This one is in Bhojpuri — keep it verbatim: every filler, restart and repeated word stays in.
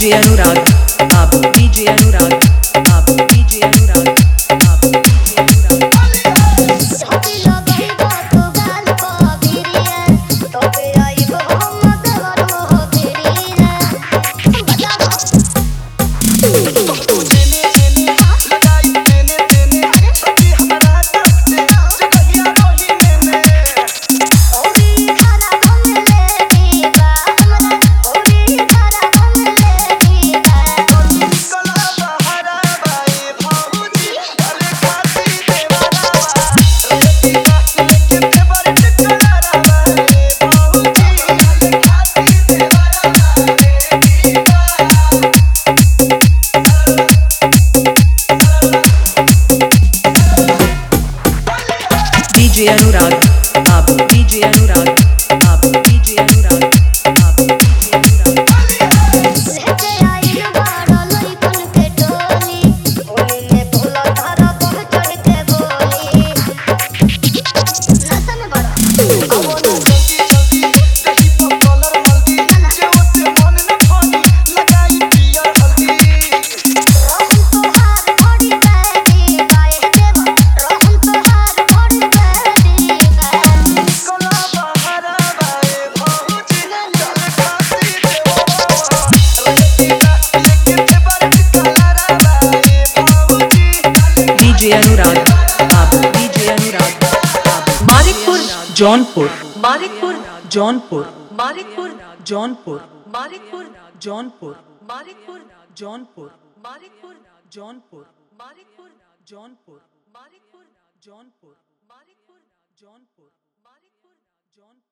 DJ Anurag Babu, DJ Anurag Babu, DJ Anurag Babu, DJ Anurag. DJ Anurag Babu, DJ Anurag Babu, DJ Anurag Babu, DJ Anurag. DJ Anurag Babu, DJ Anurag Babu. Manikpur Jaunpur, Manikpur Jaunpur, Manikpur Jaunpur, Manikpur Jaunpur, Manikpur Jaunpur, Manikpur Jaunpur, Manikpur Jaunpur, Manikpur Jaunpur, Manikpur Jaunpur, Manikpur Jaunpur.